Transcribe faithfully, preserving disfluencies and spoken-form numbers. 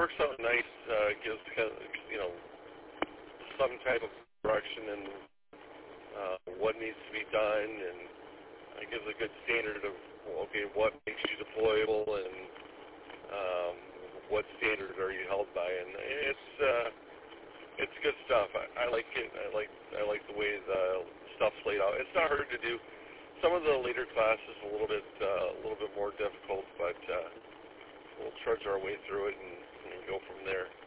works out nice. Uh, gives kind of, you know, some type of direction and uh, what needs to be done, and it gives a good standard of okay, what makes you deployable, and um, what standards are you held by, and it's uh, it's good stuff. I, I like it. I like I like the way the stuff's laid out. It's not hard to do. Some of the later classes a little bit uh, a little bit more difficult, but uh, we'll trudge our way through it and, and go from there.